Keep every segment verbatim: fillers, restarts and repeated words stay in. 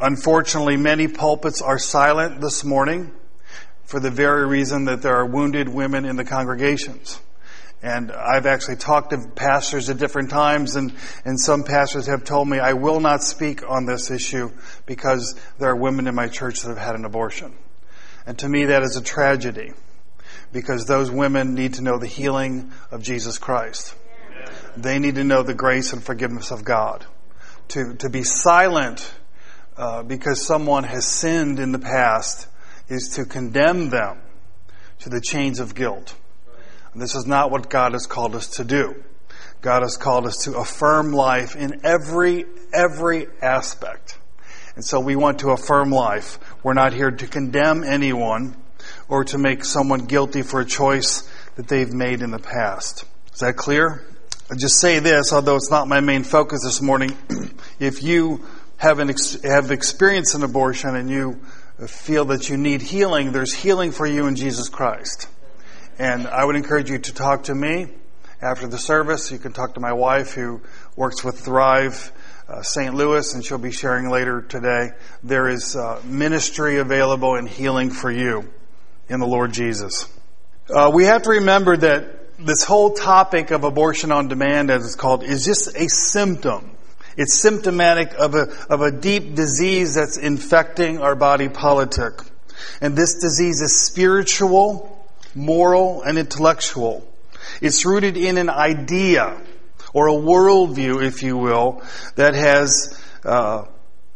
Unfortunately, many pulpits are silent this morning for the very reason that there are wounded women in the congregations. And I've actually talked to pastors at different times, and, and some pastors have told me, I will not speak on this issue because there are women in my church that have had an abortion. And to me, that is a tragedy, because those women need to know the healing of Jesus Christ. They need to know the grace and forgiveness of God. To, to be silent uh, because someone has sinned in the past is to condemn them to the chains of guilt. And this is not what God has called us to do. God has called us to affirm life in every, every aspect. And so we want to affirm life. We're not here to condemn anyone or to make someone guilty for a choice that they've made in the past. Is that clear? I'll just say this, although it's not my main focus this morning. If you have, an ex- have experienced an abortion and you feel that you need healing, there's healing for you in Jesus Christ. And I would encourage you to talk to me after the service. You can talk to my wife, who works with Thrive uh, Saint Louis, and she'll be sharing later today. There is uh, ministry available and healing for you in the Lord Jesus. Uh, we have to remember that this whole topic of abortion on demand, as it's called, is just a symptom. It's symptomatic of a, of a deep disease that's infecting our body politic. And this disease is spiritual, moral, and intellectual. It's rooted in an idea, or a worldview, if you will, that has uh,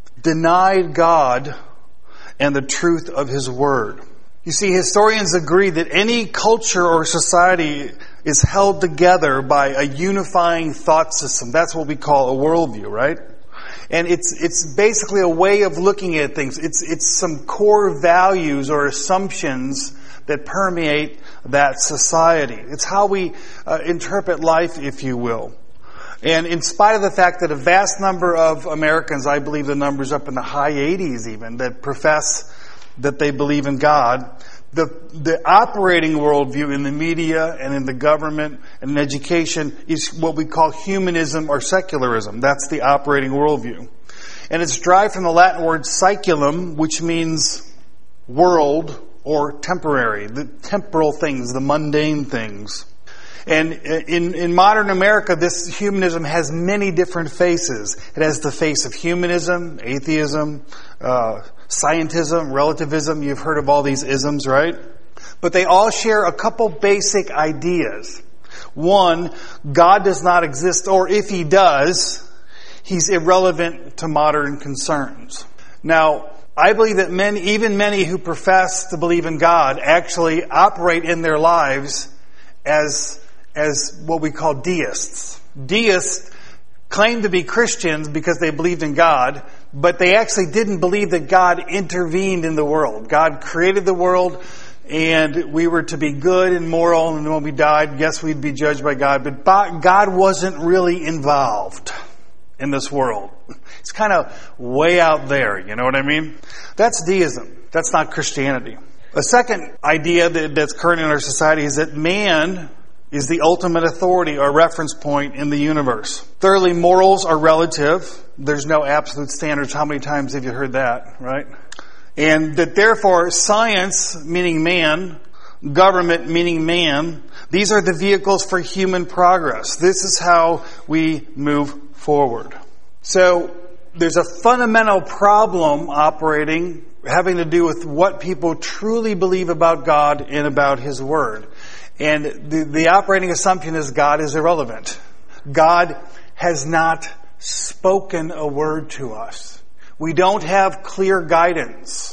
denied God and the truth of His Word. You see, historians agree that any culture or society is held together by a unifying thought system. That's what we call a worldview, right? And it's it's basically a way of looking at things. It's it's some core values or assumptions that permeate that society. It's how we uh, interpret life, if you will. And in spite of the fact that a vast number of Americans, I believe the number's up in the high eighties even, that profess that they believe in God, the the operating worldview in the media and in the government and in education is what we call humanism or secularism. That's the operating worldview. And it's derived from the Latin word saeculum, which means world or temporary, the temporal things, the mundane things. And in, in modern America, this humanism has many different faces. It has the face of humanism, atheism, uh, scientism, relativism. You've heard of all these isms, right? But they all share a couple basic ideas. One, God does not exist, or if He does, He's irrelevant to modern concerns. Now, I believe that many, even many who profess to believe in God, actually operate in their lives as as what we call deists. Deists claim to be Christians because they believed in God, but they actually didn't believe that God intervened in the world. God created the world, and we were to be good and moral, and when we died, yes, we'd be judged by God, but God wasn't really involved in this world. It's kind of way out there, you know what I mean? That's deism. That's not Christianity. A second idea that, that's current in our society is that man is the ultimate authority or reference point in the universe. Thirdly, morals are relative. There's no absolute standards. How many times have you heard that, right? And that therefore science, meaning man, government, meaning man, these are the vehicles for human progress. This is how we move forward. So there's a fundamental problem operating having to do with what people truly believe about God and about His Word. And the, the operating assumption is God is irrelevant. God has not spoken a word to us. We don't have clear guidance.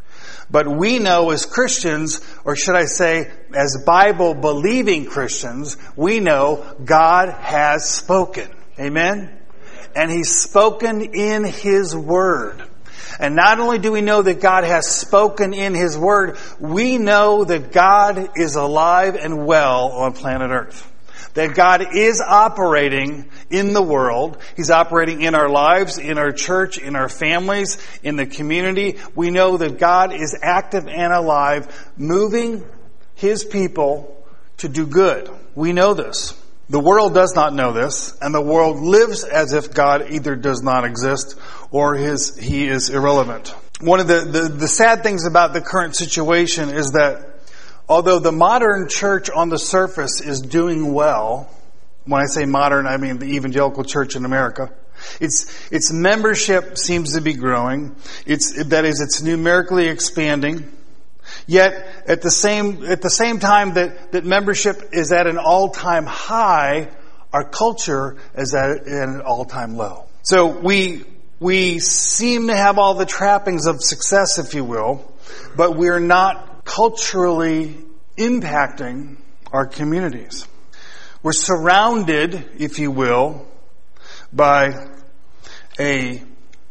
But we know as Christians, or should I say, as Bible-believing Christians, we know God has spoken. Amen? And He's spoken in His Word. And not only do we know that God has spoken in His Word, we know that God is alive and well on planet Earth. That God is operating in the world. He's operating in our lives, in our church, in our families, in the community. We know that God is active and alive, moving His people to do good. We know this. The world does not know this, and the world lives as if God either does not exist or his, he is irrelevant. One of the, the, the sad things about the current situation is that although the modern church on the surface is doing well, when I say modern, I mean the evangelical church in America, its, its membership seems to be growing. It's, that is, it's numerically expanding. Yet, at the same, at the same time that, that membership is at an all-time high, our culture is at, at an all-time low. So we, we seem to have all the trappings of success, if you will, but we're not culturally impacting our communities. We're surrounded, if you will, by a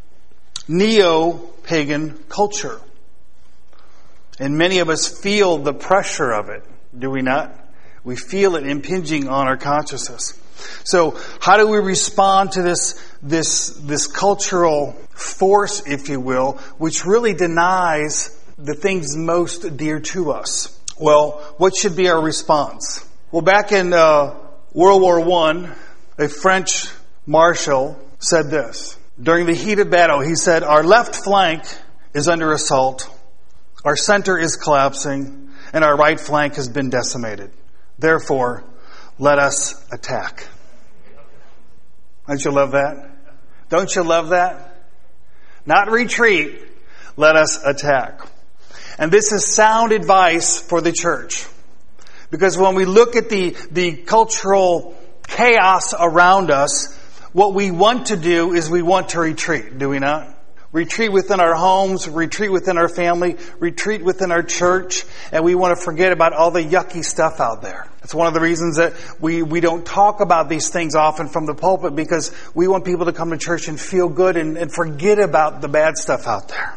neo-pagan culture. And many of us feel the pressure of it, do we not? We feel it impinging on our consciousness. So how do we respond to this, this, this cultural force, if you will, which really denies the things most dear to us? Well, what should be our response? Well, back in uh, World War One, a French marshal said this. During the heat of battle, he said, "Our left flank is under assault. Our center is collapsing, and our right flank has been decimated. Therefore, let us attack." Don't you love that? Don't you love that? Not retreat, let us attack. And this is sound advice for the church. Because when we look at the, the cultural chaos around us, what we want to do is we want to retreat, do we not? Retreat within our homes, retreat within our family, retreat within our church, and we want to forget about all the yucky stuff out there. That's one of the reasons that we, we don't talk about these things often from the pulpit, because we want people to come to church and feel good and, and forget about the bad stuff out there.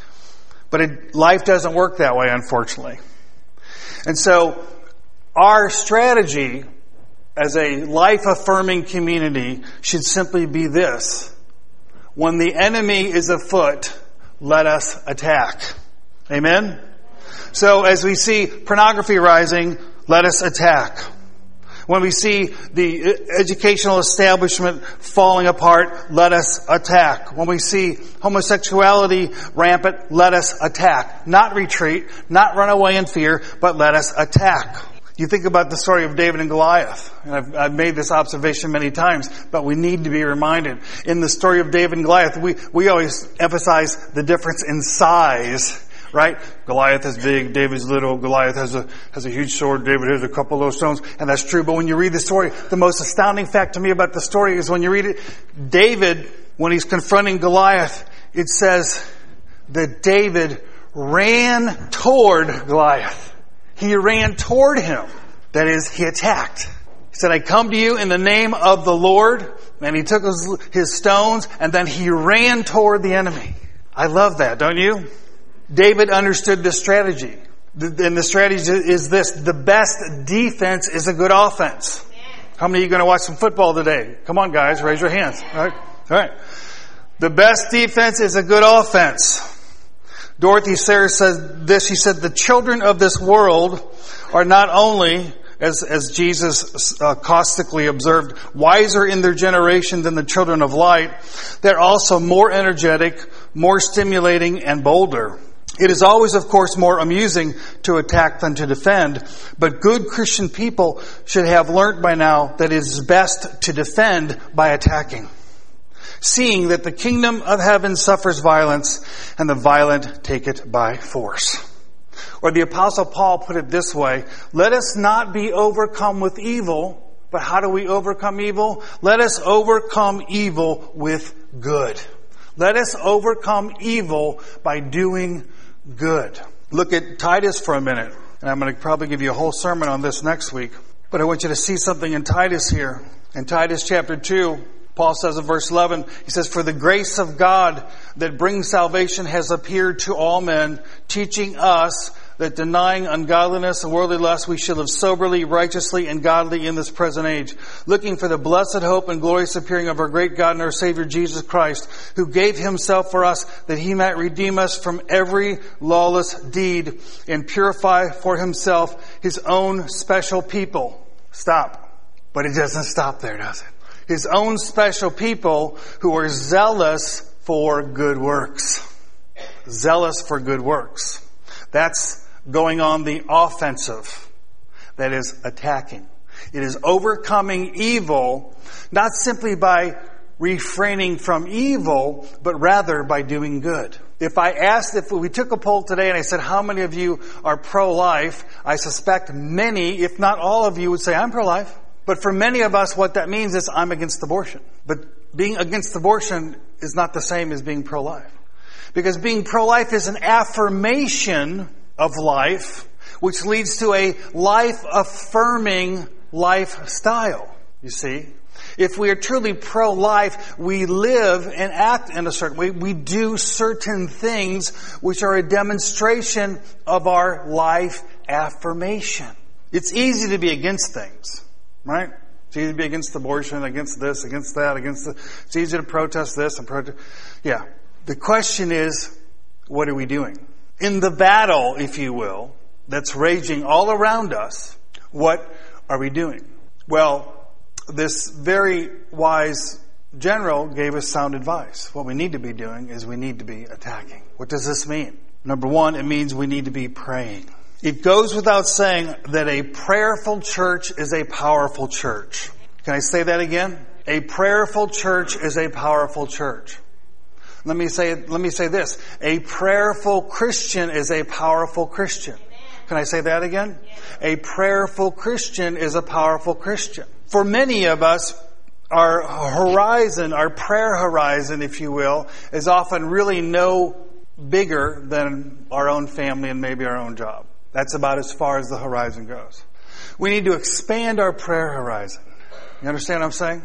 But it, life doesn't work that way, unfortunately. And so our strategy as a life-affirming community should simply be this. When the enemy is afoot, let us attack. Amen? So as we see pornography rising, let us attack. When we see the educational establishment falling apart, let us attack. When we see homosexuality rampant, let us attack. Not retreat, not run away in fear, but let us attack. You think about the story of David and Goliath. And I've, I've made this observation many times, but we need to be reminded. In the story of David and Goliath, we, we always emphasize the difference in size, right? Goliath is big, David's little. Goliath has a, has a huge sword. David has a couple of those stones. And that's true. But when you read the story, the most astounding fact to me about the story is when you read it, David, when he's confronting Goliath, it says that David ran toward Goliath. He ran toward him. That is, he attacked. He said, "I come to you in the name of the Lord." And he took his, his stones and then he ran toward the enemy. I love that, don't you? David understood this strategy. And the strategy is this: the best defense is a good offense. How many of you are going to watch some football today? Come on, guys, raise your hands. All right. All right. The best defense is a good offense. Dorothy Sayers said this. She said, "The children of this world are not only, as, as Jesus uh, caustically observed, wiser in their generation than the children of light, they're also more energetic, more stimulating, and bolder. It is always, of course, more amusing to attack than to defend, but good Christian people should have learnt by now that it is best to defend by attacking, seeing that the kingdom of heaven suffers violence, and the violent take it by force." Or the Apostle Paul put it this way: "Let us not be overcome with evil." But how do we overcome evil? Let us overcome evil with good. Let us overcome evil by doing good. Look at Titus for a minute. And I'm going to probably give you a whole sermon on this next week. But I want you to see something in Titus here. In Titus chapter two, Paul says in verse eleven, he says, "For the grace of God that brings salvation has appeared to all men, teaching us that denying ungodliness and worldly lust, we should live soberly, righteously, and godly in this present age, looking for the blessed hope and glorious appearing of our great God and our Savior Jesus Christ, who gave himself for us that he might redeem us from every lawless deed and purify for himself his own special people." Stop. But it doesn't stop there, does it? His own special people who are zealous for good works. Zealous for good works. That's going on the offensive. That is attacking. It is overcoming evil, not simply by refraining from evil, but rather by doing good. If I asked, if we took a poll today and I said, how many of you are pro-life? I suspect many, if not all of you, would say, I'm pro-life. But for many of us, what that means is I'm against abortion. But being against abortion is not the same as being pro-life. Because being pro-life is an affirmation of life, which leads to a life-affirming lifestyle, you see. If we are truly pro-life, we live and act in a certain way. We do certain things which are a demonstration of our life affirmation. It's easy to be against things, right? It's easy to be against abortion, against this, against that, against the... It's easy to protest this and protest... Yeah. The question is, what are we doing? In the battle, if you will, that's raging all around us, what are we doing? Well, this very wise general gave us sound advice. What we need to be doing is we need to be attacking. What does this mean? Number one, it means we need to be praying. It goes without saying that a prayerful church is a powerful church. Can I say that again? A prayerful church is a powerful church. Let me say, let me say this. A prayerful Christian is a powerful Christian. Can I say that again? A prayerful Christian is a powerful Christian. For many of us, our horizon, our prayer horizon, if you will, is often really no bigger than our own family and maybe our own job. That's about as far as the horizon goes. We need to expand our prayer horizon. You understand what I'm saying?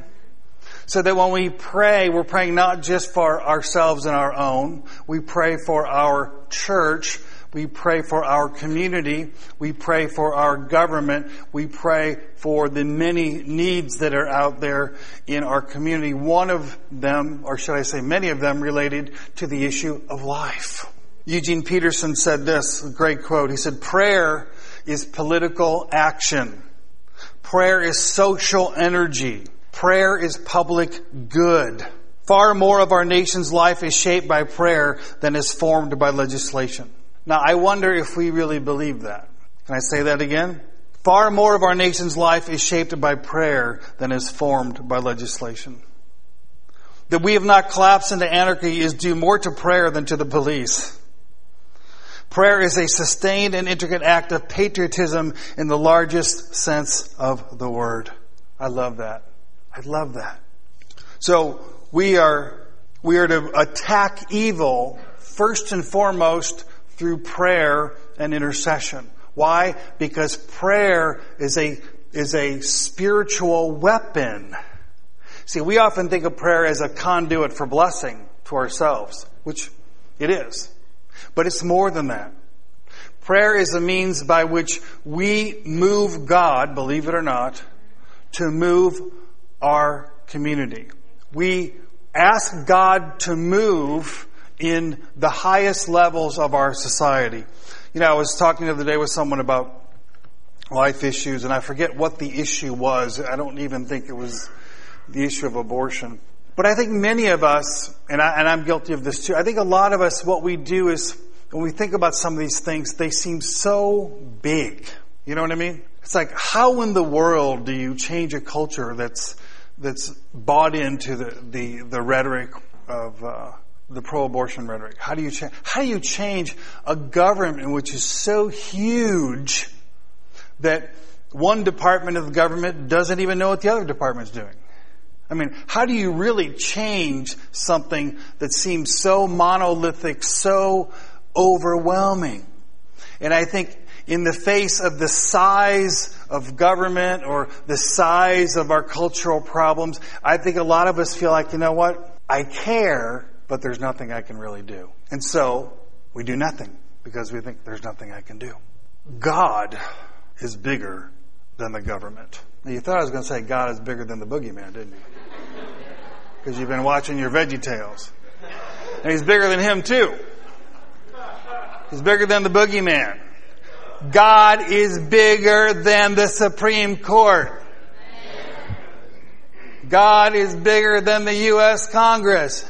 So that when we pray, we're praying not just for ourselves and our own. We pray for our church. We pray for our community. We pray for our government. We pray for the many needs that are out there in our community. One of them, or should I say many of them, related to the issue of life. Eugene Peterson said this, a great quote. He said, prayer is political action. Prayer is social energy. Prayer is public good. Far more of our nation's life is shaped by prayer than is formed by legislation. Now, I wonder if we really believe that. Can I say that again? Far more of our nation's life is shaped by prayer than is formed by legislation. That we have not collapsed into anarchy is due more to prayer than to the police. Prayer is a sustained and intricate act of patriotism in the largest sense of the word. I love that. I love that. So we are we are to attack evil first and foremost through prayer and intercession. Why? Because prayer is a is a spiritual weapon. See, we often think of prayer as a conduit for blessing to ourselves, which it is. But it's more than that. Prayer is a means by which we move God, believe it or not, to move our community. We ask God to move in the highest levels of our society. You know, I was talking the other day with someone about life issues, and I forget what the issue was. I don't even think it was the issue of abortion. But I think many of us, and, I, and I'm guilty of this too, I think a lot of us, what we do is, when we think about some of these things, they seem so big. You know what I mean? It's like, how in the world do you change a culture that's that's bought into the, the, the rhetoric of uh, the pro-abortion rhetoric? How do you change? How do you change a government which is so huge that one department of the government doesn't even know what the other department's doing? I mean, how do you really change something that seems so monolithic, so overwhelming? And I think in the face of the size of government or the size of our cultural problems, I think a lot of us feel like, you know what? I care, but there's nothing I can really do. And so we do nothing because we think there's nothing I can do. God is bigger than the government. Now, you thought I was going to say God is bigger than the boogeyman, didn't you? Because you've been watching your Veggie Tales. And he's bigger than him too. He's bigger than the boogeyman. God is bigger than the Supreme Court. God is bigger than the U S Congress.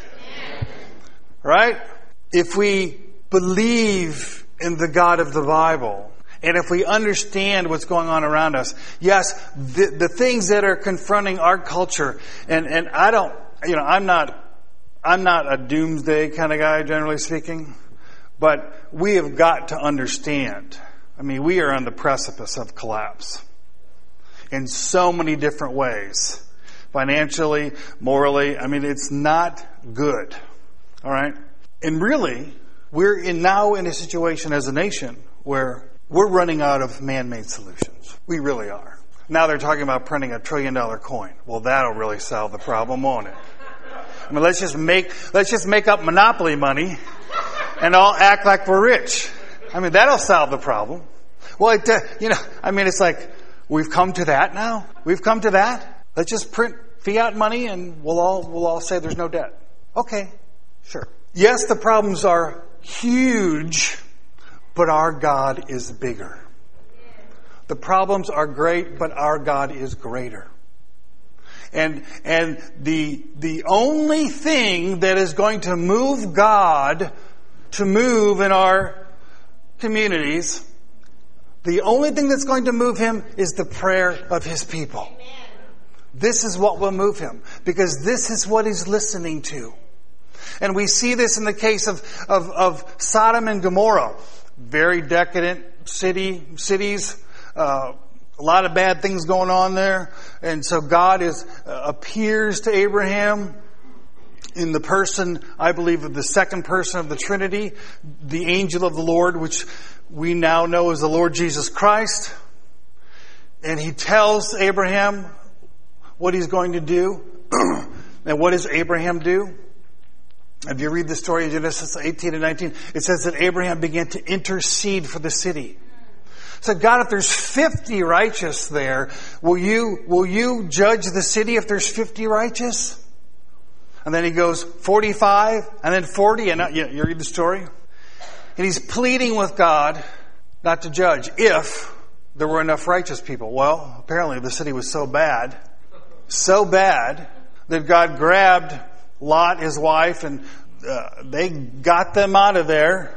Right? If we believe in the God of the Bible, and if we understand what's going on around us, yes, the, the things that are confronting our culture, and, and I don't, you know, I'm not, I'm not a doomsday kind of guy, generally speaking, but we have got to understand. I mean, we are on the precipice of collapse in so many different ways. Financially, morally, I mean, it's not good. All right? And really, we're in now in a situation as a nation where we're running out of man-made solutions. We really are. Now they're talking about printing a trillion dollar coin. Well, that'll really solve the problem, won't it? I mean, let's just make, let's just make up monopoly money and all act like we're rich. I mean, that'll solve the problem. Well, it, uh, you know, I mean, it's like, we've come to that now? We've come to that? Let's just print fiat money and we'll all, we'll all say there's no debt. Okay, sure. Yes, the problems are huge, but our God is bigger. The problems are great, but our God is greater. And, and the, the only thing that is going to move God to move in our communities, the only thing that's going to move Him is the prayer of His people. This is what will move Him, because this is what He's listening to. And we see this in the case of, of, of Sodom and Gomorrah. Very decadent city, cities, uh, a lot of bad things going on there. And so God is, uh, appears to Abraham in the person, I believe, of the second person of the Trinity, the angel of the Lord, which we now know as the Lord Jesus Christ. And He tells Abraham what He's going to do. And what does Abraham do? If you read the story in Genesis eighteen and nineteen, it says that Abraham began to intercede for the city. So God, if there's fifty righteous there, will you, will you judge the city if there's fifty righteous? And then he goes forty-five and then forty, and you, you read the story. And he's pleading with God not to judge if there were enough righteous people. Well, apparently the city was so bad, so bad, that God grabbed Lot, his wife, and uh, they got them out of there,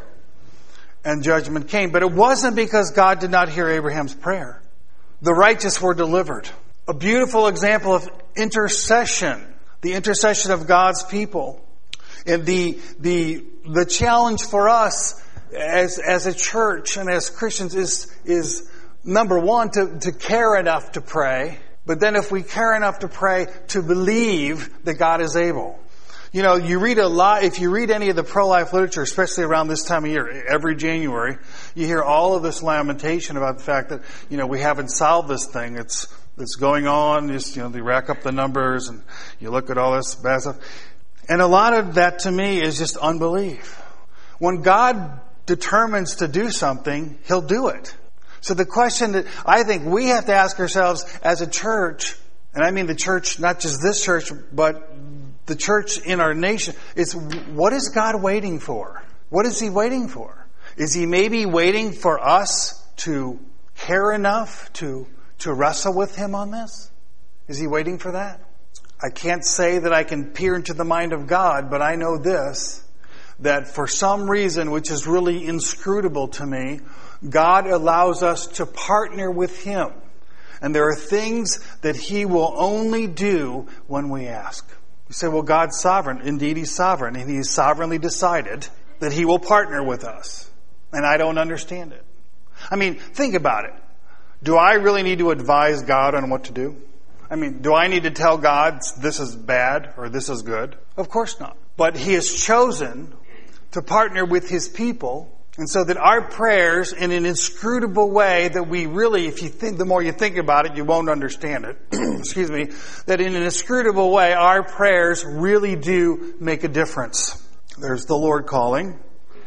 and judgment came. But it wasn't because God did not hear Abraham's prayer. The righteous were delivered. A beautiful example of intercession, the intercession of God's people. And the the the challenge for us as as a church and as Christians is is number one, to, to care enough to pray. But then if we care enough to pray, to believe that God is able. You know, you read a lot, if you read any of the pro-life literature, especially around this time of year, every January, you hear all of this lamentation about the fact that, you know, we haven't solved this thing. It's, it's going on. Just, you know, they rack up the numbers and you look at all this bad stuff. And a lot of that to me is just unbelief. When God determines to do something, He'll do it. So the question that I think we have to ask ourselves as a church, and I mean the church, not just this church, but the church in our nation, is what is God waiting for? What is He waiting for? Is He maybe waiting for us to care enough to, to wrestle with Him on this? Is He waiting for that? I can't say that I can peer into the mind of God, but I know this, that for some reason, which is really inscrutable to me, God allows us to partner with Him. And there are things that He will only do when we ask. You say, well, God's sovereign. Indeed, He's sovereign. And He's sovereignly decided that He will partner with us. And I don't understand it. I mean, think about it. Do I really need to advise God on what to do? I mean, do I need to tell God this is bad or this is good? Of course not. But He has chosen to partner with His people, and so that our prayers, in an inscrutable way that we really, if you think, the more you think about it, you won't understand it. Excuse me. That in an inscrutable way, our prayers really do make a difference. There's the Lord calling,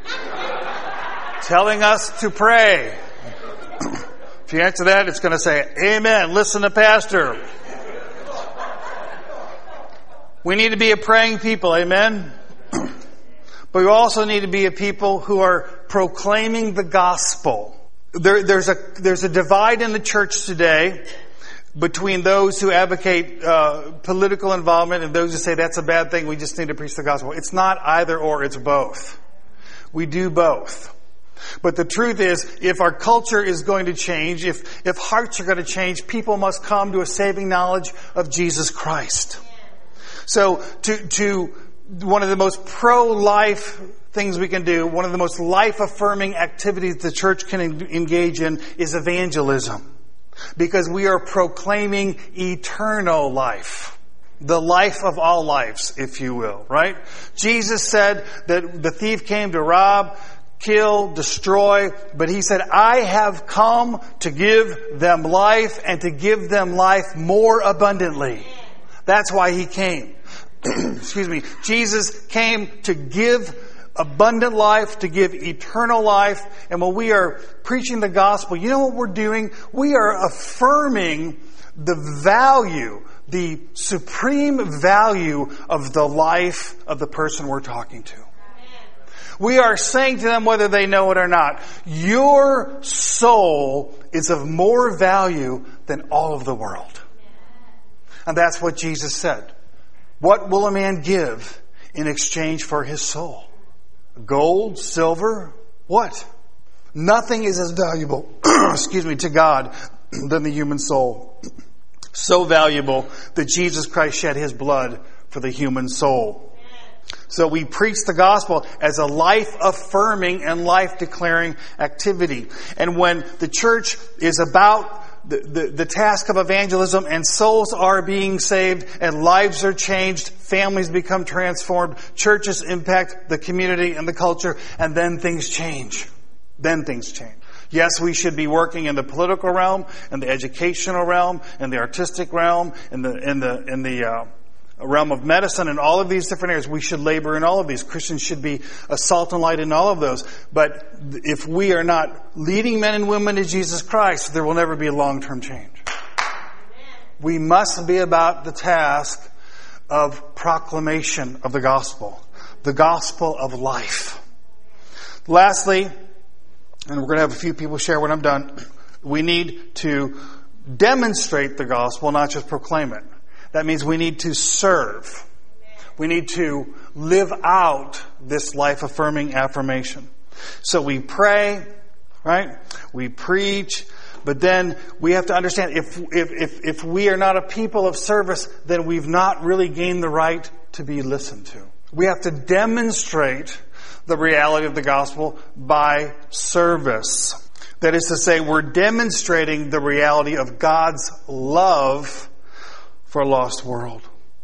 telling us to pray. If you answer that, it's going to say, amen, listen to Pastor. We need to be a praying people, amen? But we also need to be a people who are proclaiming the gospel. There, there's a there's a divide in the church today between those who advocate uh, political involvement and those who say that's a bad thing, we just need to preach the gospel. It's not either or, it's both. We do both. But the truth is, if our culture is going to change, if, if hearts are going to change, people must come to a saving knowledge of Jesus Christ. So to, to one of the most pro-life things we can do, one of the most life-affirming activities the church can engage in is evangelism. Because we are proclaiming eternal life. The life of all lives, if you will, right? Jesus said that the thief came to rob, kill, destroy, but he said, I have come to give them life and to give them life more abundantly. That's why he came. Excuse me. Jesus came to give abundant life, to give eternal life. And when we are preaching the gospel, you know what we're doing? We are affirming the value, the supreme value of the life of the person we're talking to. We are saying to them, whether they know it or not, your soul is of more value than all of the world. And that's what Jesus said. What will a man give in exchange for his soul? Gold, silver, what? Nothing is as valuable, excuse me, to God than the human soul. So valuable that Jesus Christ shed his blood for the human soul. So we preach the gospel as a life-affirming and life-declaring activity. And when the church is about the, the, the task of evangelism and souls are being saved and lives are changed, families become transformed, churches impact the community and the culture, and then things change. Then things change. Yes, we should be working in the political realm, in the educational realm, in the artistic realm, in the in the in the uh, realm of medicine, and all of these different areas. We should labor in all of these. Christians should be a salt and light in all of those. But if we are not leading men and women to Jesus Christ, there will never be a long-term change. Amen. We must be about the task of proclamation of the gospel, the gospel of life. Lastly, and we're going to have a few people share when I'm done, we need to demonstrate the gospel, not just proclaim it. That means we need to serve. We need to live out this life-affirming affirmation. So we pray, right? We preach, but then we have to understand if, if, if, if we are not a people of service, then we've not really gained the right to be listened to. We have to demonstrate the reality of the gospel by service. That is to say, we're demonstrating the reality of God's love for a lost world.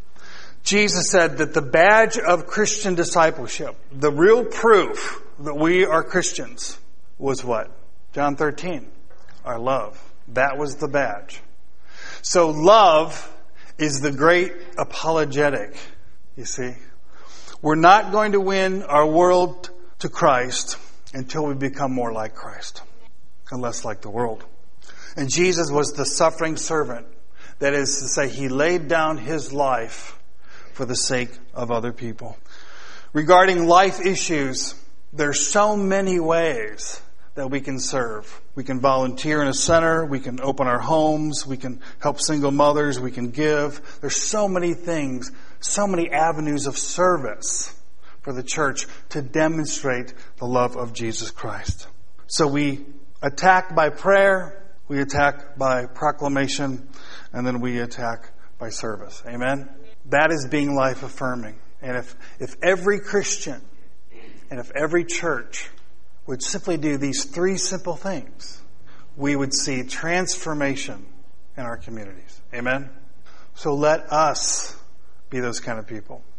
Jesus said that the badge of Christian discipleship, the real proof that we are Christians, was what? John thirteen. Our love. That was the badge. So love is the great apologetic, you see. We're not going to win our world to Christ until we become more like Christ and less like the world. And Jesus was the suffering servant. That is to say, he laid down his life for the sake of other people. Regarding life issues, there's so many ways that we can serve. We can volunteer in a center. We can open our homes. We can help single mothers. We can give. There's so many things, so many avenues of service for the church to demonstrate the love of Jesus Christ. So we attack by prayer. We attack by proclamation. And then we attack by service. Amen? That is being life-affirming. And if, if every Christian and if every church would simply do these three simple things, we would see transformation in our communities. Amen? So let us be those kind of people.